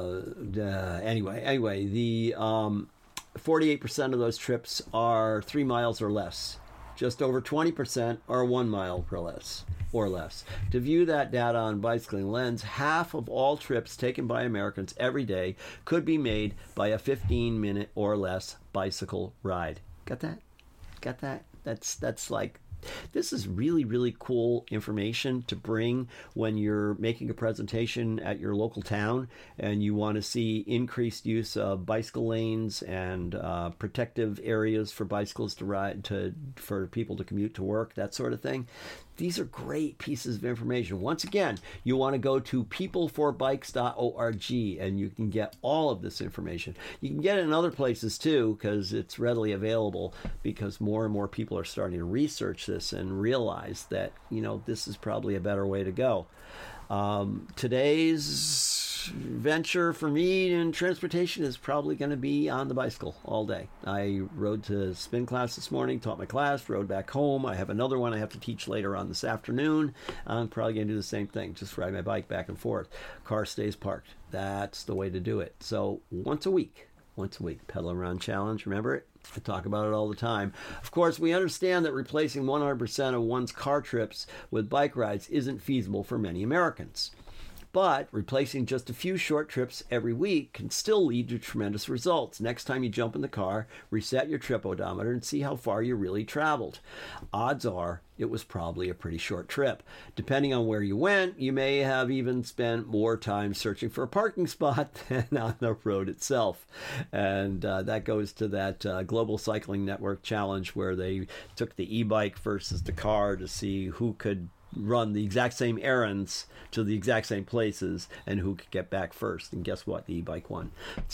uh, anyway, anyway, the um, forty-eight percent of those trips are three miles or less. Just over twenty percent are one mile or less. Or less. To view that data on Bicycling Lens, half of all trips taken by Americans every day could be made by a fifteen minute or less bicycle ride. Got that? Got that? That's that's like, this is really, really cool information to bring when you're making a presentation at your local town and you want to see increased use of bicycle lanes and uh, protective areas for bicycles to ride, to for people to commute to work, that sort of thing. These are great pieces of information. Once again, you want to go to people for bikes dot org and you can get all of this information. You can get it in other places too because it's readily available, because more and more people are starting to research this and realize that, you know, this is probably a better way to go. Um, today's venture for me in transportation is probably going to be on the bicycle all day. I rode to spin class this morning, taught my class, rode back home. I have another one I have to teach later on this afternoon. I'm probably going to do the same thing, just ride my bike back and forth. Car stays parked. That's the way to do it. So once a week, once a week, Pedal Around Challenge, remember it? I talk about it all the time. Of course, we understand that replacing one hundred percent of one's car trips with bike rides isn't feasible for many Americans. But replacing just a few short trips every week can still lead to tremendous results. Next time you jump in the car, reset your trip odometer and see how far you really traveled. Odds are it was probably a pretty short trip. Depending on where you went, you may have even spent more time searching for a parking spot than on the road itself. And uh, that goes to that uh, Global Cycling Network challenge where they took the e-bike versus the car to see who could run the exact same errands to the exact same places and who could get back first. And guess what? The e-bike won.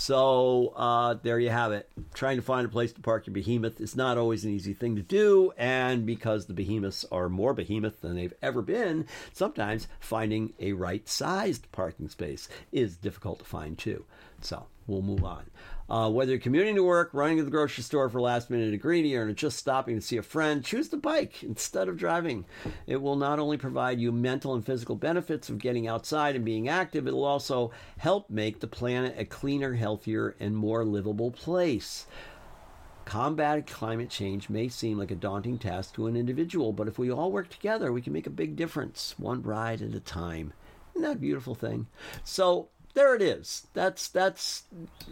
So uh, there you have it. Trying to find a place to park your behemoth is not always an easy thing to do. And because the behemoths are more behemoth than they've ever been, sometimes finding a right-sized parking space is difficult to find too. So we'll move on. Uh, whether you're commuting to work, running to the grocery store for last minute ingredient, or just stopping to see a friend, choose the bike instead of driving. It will not only provide you mental and physical benefits of getting outside and being active, it will also help make the planet a cleaner, healthier, and more livable place. Combating climate change may seem like a daunting task to an individual, but if we all work together, we can make a big difference, one ride at a time. Isn't that a beautiful thing? So there it is. That's that's.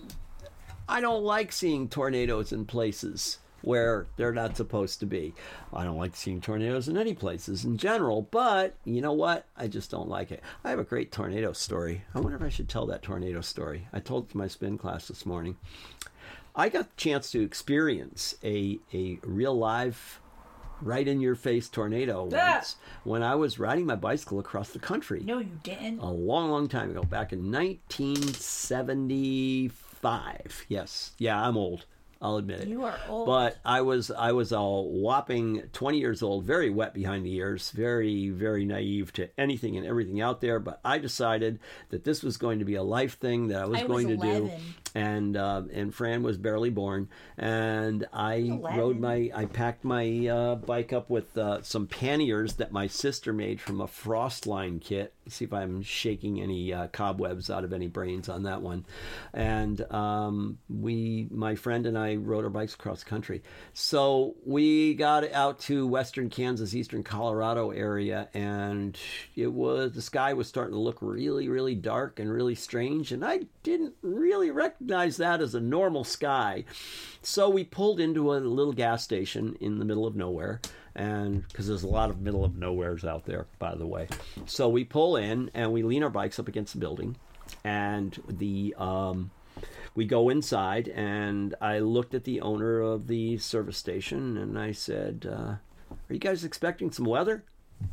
I don't like seeing tornadoes in places where they're not supposed to be. I don't like seeing tornadoes in any places in general, but you know what? I just don't like it. I have a great tornado story. I wonder if I should tell that tornado story. I told it to my spin class this morning. I got the chance to experience a a real live, right in your face tornado Ah! once when I was riding my bicycle across the country. No, you didn't. A long, long time ago, back in nineteen seventy-five. Yes, yeah, I'm old. I'll admit it. You are old. But I was I was a whopping twenty years old, very wet behind the ears, very, very naive to anything and everything out there. But I decided that this was going to be a life thing that I was I going was to do. eleven. And uh, and Fran was barely born, and I eleven. rode my I packed my uh, bike up with uh, some panniers that my sister made from a Frostline kit. See if I'm shaking any uh, cobwebs out of any brains on that one. And um, we, my friend and I, rode our bikes across the country. So we got out to western Kansas, eastern Colorado area, and it was the sky was starting to look really, really dark and really strange, and I didn't really recognize that as a normal sky. So we pulled into a little gas station in the middle of nowhere, and because there's a lot of middle of nowheres out there, by the way. So we pull in and we lean our bikes up against the building, and the um, we go inside, and I looked at the owner of the service station and I said, uh, "Are you guys expecting some weather?"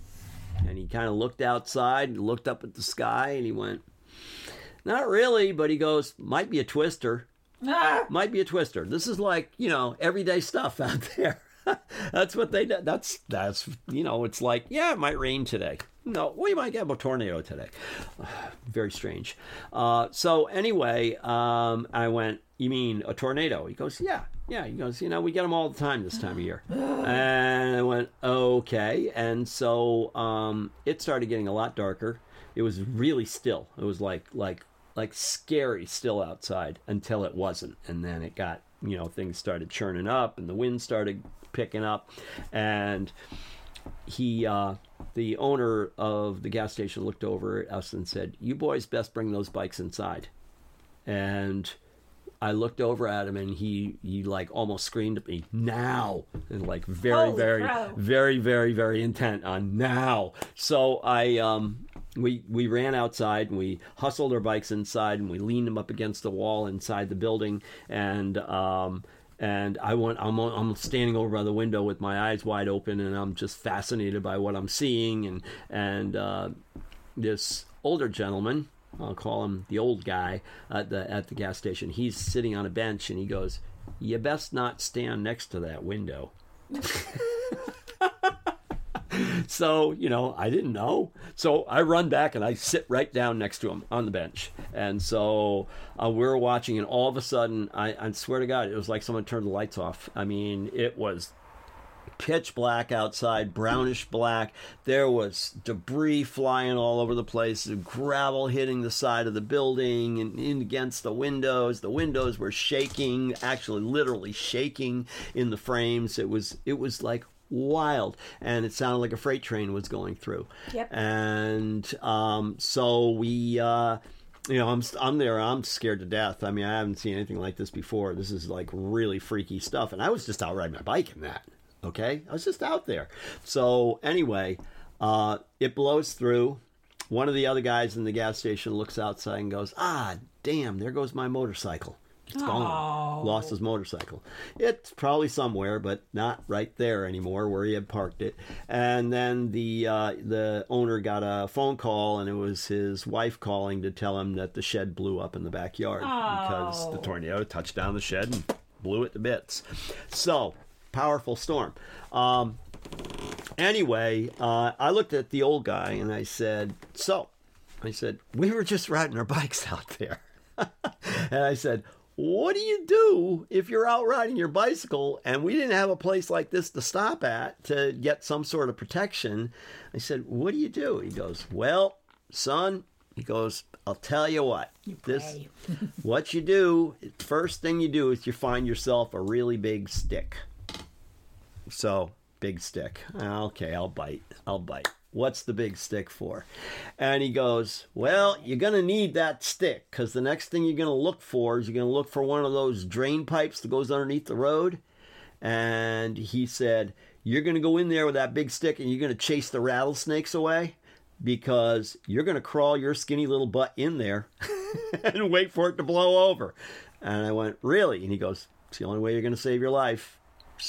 And he kind of looked outside and looked up at the sky, and he went, "Not really," but he goes, "Might be a twister." Ah! Might be a twister. This is like, you know, everyday stuff out there. That's what they do. That's, that's, you know, it's like, yeah, it might rain today. No, we might have a tornado today. Very strange. Uh, so anyway, um, I went, "You mean a tornado?" He goes, yeah, yeah. He goes, "You know, we get them all the time this time of year." And I went, okay. And so um, it started getting a lot darker. It was really still. It was like, like, like scary still outside until it wasn't. And then it got, you know, things started churning up and the wind started picking up. And he, uh, the owner of the gas station looked over at us and said, "You boys best bring those bikes inside." And I looked over at him and he, he like almost screamed at me, "Now!" And like very, Holy very, crow. very, very, very intent on now. So I, um, we, we ran outside and we hustled our bikes inside and we leaned them up against the wall inside the building. And, um, and I went, I'm, I'm standing over by the window with my eyes wide open and I'm just fascinated by what I'm seeing. And, and, uh, this older gentleman, I'll call him the old guy at the at the gas station. He's sitting on a bench and he goes, "You best not stand next to that window." So, you know, I didn't know. So I run back and I sit right down next to him on the bench. And so uh, we're watching, and all of a sudden, I, I swear to God, it was like someone turned the lights off. I mean, it was pitch black outside, brownish black. There was debris flying all over the place, gravel hitting the side of the building and in against the windows. The windows were shaking, actually literally shaking in the frames. It was it was like wild, and it sounded like a freight train was going through. Yep. And um, so we uh, you know, I'm I'm there. I'm scared to death. I mean, I haven't seen anything like this before. This is like really freaky stuff, and I was just out riding my bike in that. Okay, I was just out there. So anyway, uh, it blows through. One of the other guys in the gas station looks outside and goes, "Ah, damn, there goes my motorcycle. It's gone. Oh. Lost his motorcycle. It's probably somewhere, but not right there anymore where he had parked it." And then the uh, the owner got a phone call, and it was his wife calling to tell him that the shed blew up in the backyard because the Oh. tornado touched down the shed and blew it to bits. So, powerful storm. Um, anyway, uh, I looked at the old guy and I said, so, I said, "We were just riding our bikes out there." And I said, "What do you do if you're out riding your bicycle and we didn't have a place like this to stop at to get some sort of protection?" I said, "What do you do?" He goes, "Well, son," he goes, "I'll tell you what. This, pray. what you do, first thing you do is you find yourself a really big stick." So, big stick. Okay, I'll bite. I'll bite. What's the big stick for? And he goes, "Well, you're going to need that stick because the next thing you're going to look for is you're going to look for one of those drain pipes that goes underneath the road." And he said, "You're going to go in there with that big stick and you're going to chase the rattlesnakes away because you're going to crawl your skinny little butt in there and wait for it to blow over." And I went, really? And he goes, it's the only way you're going to save your life.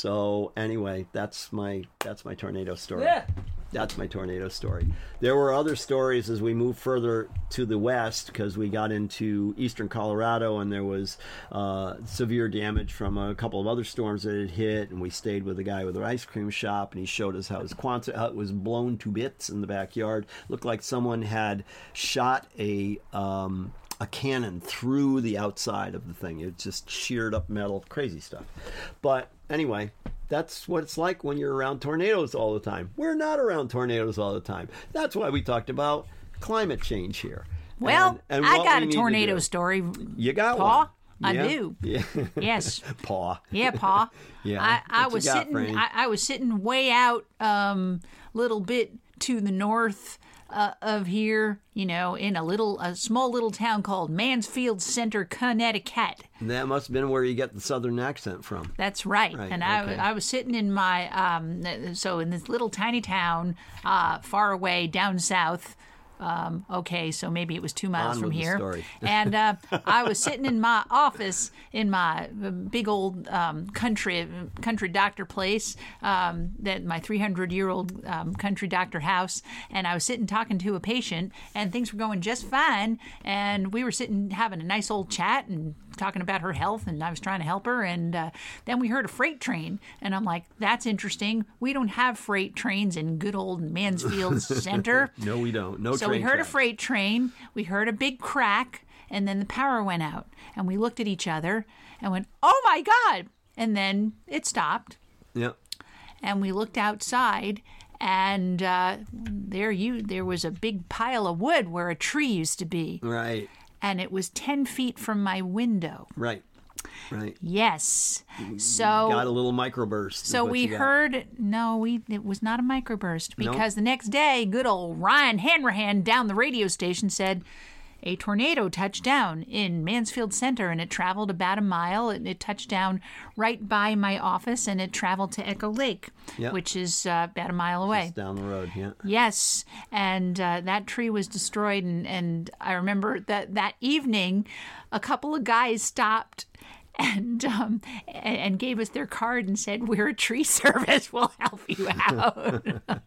So anyway, that's my that's my tornado story. Yeah. That's my tornado story. There were other stories as we moved further to the west, because we got into eastern Colorado, and there was uh, severe damage from a couple of other storms that had hit, and we stayed with a guy with an ice cream shop, and he showed us how his Quonset hut was blown to bits in the backyard. Looked like someone had shot a um, a cannon through the outside of the thing. It just sheared up metal, crazy stuff. But anyway, that's what it's like when you're around tornadoes all the time. We're not around tornadoes all the time. That's why we talked about climate change here. Well, and, and I what got we a need to tornado do. story. You got Paw? one. I Yeah? do. Yeah. Yes. Paw. Yeah, Pa. Yeah. I, I What you was got, sitting. Franny? I, I was sitting way out, um, little bit to the north uh, of here. You know, in a little, a small little town called Mansfield Center, Connecticut. That must have been where you get the southern accent from. That's right. Right, and I, okay. I was sitting in my, um, so in this little tiny town, uh, far away down south. Um, okay, so maybe it was two miles On from with the here. story. And uh, I was sitting in my office in my big old um, country country doctor place, um, that my three hundred year old um, country doctor house, and I was sitting talking to a patient, and things were going just fine, and we were sitting having a nice old chat and talking about her health, and I was trying to help her, and uh, then we heard a freight train, and I'm like, that's interesting. We don't have freight trains in good old Mansfield Center. No, we don't. No So train we heard tracks. a freight train, we heard a big crack, and then the power went out, and we looked at each other and went, oh my God! And then it stopped, Yep. and we looked outside, and uh, there you there was a big pile of wood where a tree used to be, Right. and it was ten feet from my window. Right. Right. Yes. So Got a little microburst. is So what we you got. heard, no, we it was not a microburst, because the next day, good old Ryan Hanrahan down the radio station said a tornado touched down in Mansfield Center, and it traveled about a mile, and it touched down right by my office, and it traveled to Echo Lake, Yep. which is uh, about a mile away. It's down the road, yeah. Yes, and uh, that tree was destroyed, and, and I remember that that evening, a couple of guys stopped and um, and and gave us their card and said, "We're a tree service. We'll help you out."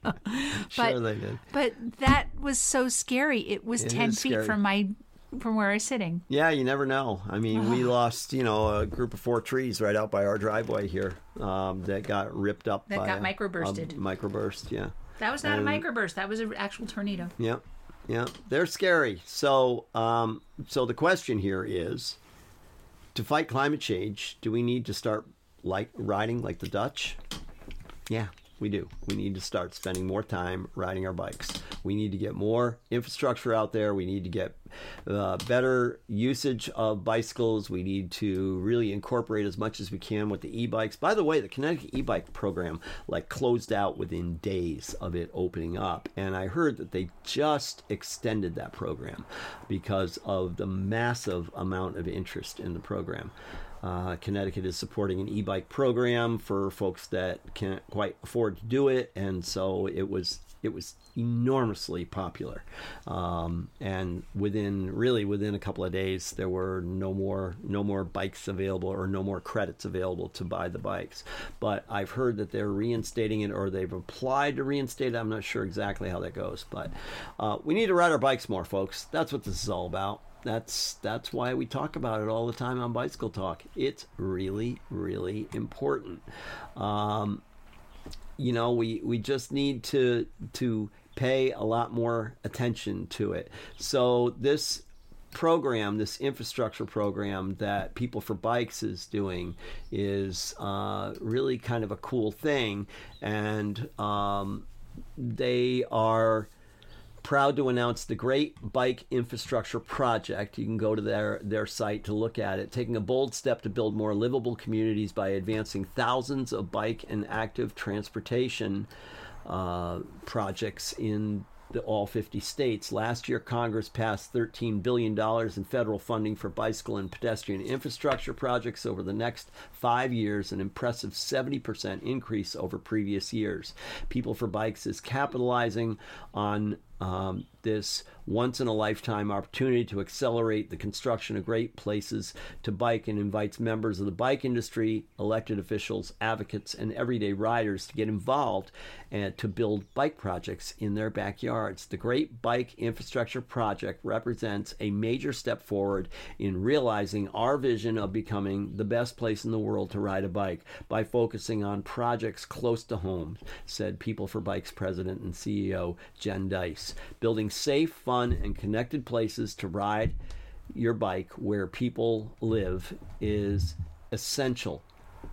Sure but, they did. But that was so scary. It was It ten is feet scary. from my from where I was sitting. Yeah, you never know. I mean, we lost, you know, a group of four trees right out by our driveway here um, that got ripped up. That by got a- microbursted. A microburst, yeah. That was not And- a microburst. That was an actual tornado. Yeah, yeah. They're scary. So, um, so the question here is, to fight climate change, do we need to start like riding like the Dutch? Yeah, we do. We need to start spending more time riding our bikes. We need to get more infrastructure out there. We need to get uh, better usage of bicycles. We need to really incorporate as much as we can with the e-bikes. By the way, the Connecticut e-bike program like closed out within days of it opening up. And I heard that they just extended that program because of the massive amount of interest in the program. Uh, Connecticut is supporting an e-bike program for folks that can't quite afford to do it, and so it was it was enormously popular. Um, and within really within a couple of days, there were no more no more bikes available or no more credits available to buy the bikes. But I've heard that they're reinstating it, or they've applied to reinstate it. I'm not sure exactly how that goes, but uh, we need to ride our bikes more, folks. That's what this is all about. That's that's why we talk about it all the time on Bicycle Talk. It's really, really important. Um, you know, we, we just need to to pay a lot more attention to it. So this program, this infrastructure program that People for Bikes is doing, is uh, really kind of a cool thing, and um, they are proud to announce the Great Bike Infrastructure Project. You can go to their, their site to look at it. Taking a bold step to build more livable communities by advancing thousands of bike and active transportation uh, projects in the, all fifty states. Last year, Congress passed thirteen billion dollars in federal funding for bicycle and pedestrian infrastructure projects over the next five years, an impressive seventy percent increase over previous years. People for Bikes is capitalizing on um, this once-in-a-lifetime opportunity to accelerate the construction of great places to bike, and invites members of the bike industry, elected officials, advocates, and everyday riders to get involved and to build bike projects in their backyards. The Great Bike Infrastructure Project represents a major step forward in realizing our vision of becoming the best place in the world to ride a bike by focusing on projects close to home, said People for Bikes president and C E O Jen Dice. Building safe, fun, and connected places to ride your bike where people live is essential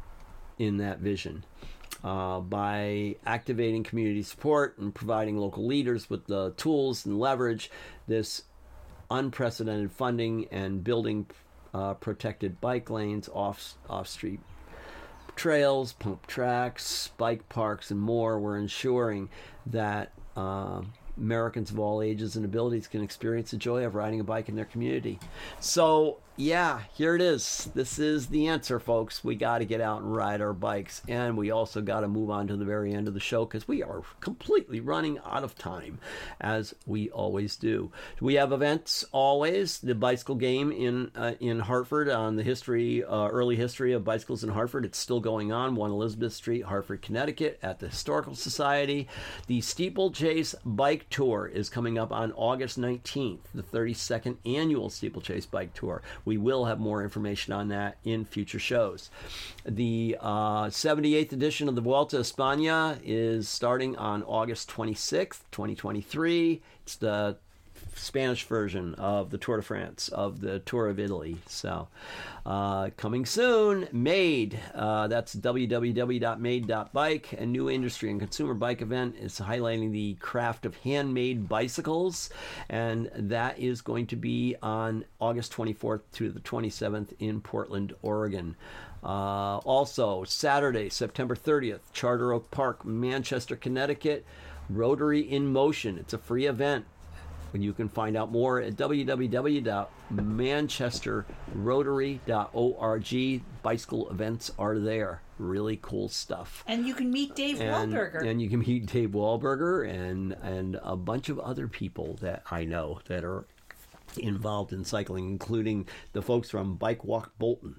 in that vision. Uh, by activating community support and providing local leaders with the tools and leverage, this unprecedented funding and building uh, protected bike lanes, off off-street trails, pump tracks, bike parks, and more, we're ensuring that uh, Americans of all ages and abilities can experience the joy of riding a bike in their community. So, yeah, here it is. This is the answer, folks. We got to get out and ride our bikes. And we also got to move on to the very end of the show because we are completely running out of time, as we always do. We have events always. The bicycle game in uh, in Hartford on the history, uh, early history of bicycles in Hartford. It's still going on. one Elizabeth Street, Hartford, Connecticut, at the Historical Society. The Steeplechase Bike Tour is coming up on August nineteenth, the thirty-second annual Steeplechase Bike Tour. We will have more information on that in future shows. The uh, seventy-eighth edition of the Vuelta a España is starting on August twenty-sixth, twenty twenty-three. It's the Spanish version of the Tour de France, of the Tour of Italy. So, uh, coming soon, Made. Uh, that's w w w dot made dot bike. A new industry and consumer bike event is highlighting the craft of handmade bicycles, and that is going to be on August twenty-fourth to the twenty-seventh in Portland, Oregon. Uh, also, Saturday, September thirtieth, Charter Oak Park, Manchester, Connecticut, Rotary in Motion. It's a free event. And you can find out more at w w w dot manchester rotary dot org. Bicycle events are there. Really cool stuff. And you can meet Dave and, Wahlberger. And you can meet Dave Wahlberger and, and a bunch of other people that I know that are involved in cycling, including the folks from Bike Walk Bolton.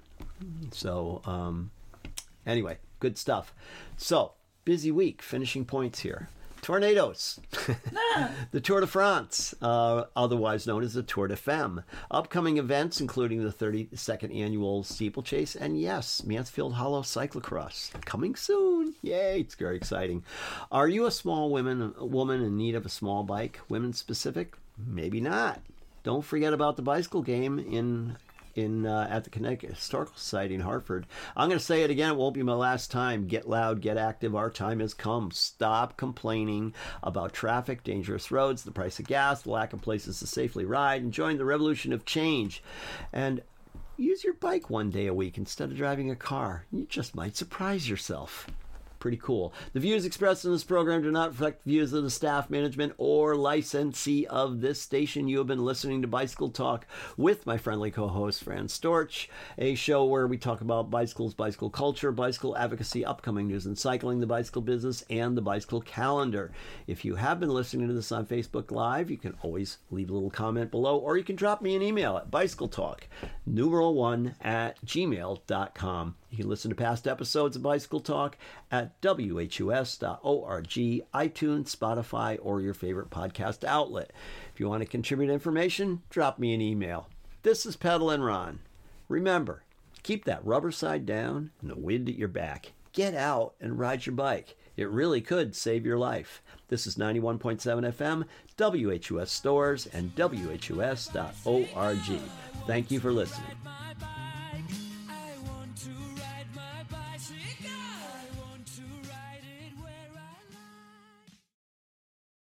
So, um, anyway, good stuff. So, busy week. Finishing points here. Tornadoes. The Tour de France, uh, otherwise known as the Tour de Femme. Upcoming events including the thirty-second annual Steeplechase and, yes, Mansfield Hollow Cyclocross. Coming soon. Yay, it's very exciting. Are you a small woman, woman in need of a small bike? Women specific? Maybe not. Don't forget about the bicycle game in... in uh, at the Connecticut Historical Society in Hartford. I'm going to say it again. It won't be my last time. Get loud, get active. Our time has come. Stop complaining about traffic, dangerous roads, the price of gas, the lack of places to safely ride, and join the revolution of change. And use your bike one day a week instead of driving a car. You just might surprise yourself. Pretty cool. The views expressed in this program do not reflect views of the staff, management, or licensee of this station. You have been listening to Bicycle Talk with my friendly co-host, Fran Storch, a show where we talk about bicycles, bicycle culture, bicycle advocacy, upcoming news in cycling, the bicycle business, and the bicycle calendar. If you have been listening to this on Facebook Live, you can always leave a little comment below, or you can drop me an email at bicycletalk, numeral one, at gmail dot com. You can listen to past episodes of Bicycle Talk at w h u s dot org, iTunes, Spotify, or your favorite podcast outlet. If you want to contribute information, drop me an email. This is Pedalin' Ron. Remember, keep that rubber side down and the wind at your back. Get out and ride your bike. It really could save your life. This is ninety-one point seven F M, W H U S Stores, and w h u s dot org. Thank you for listening.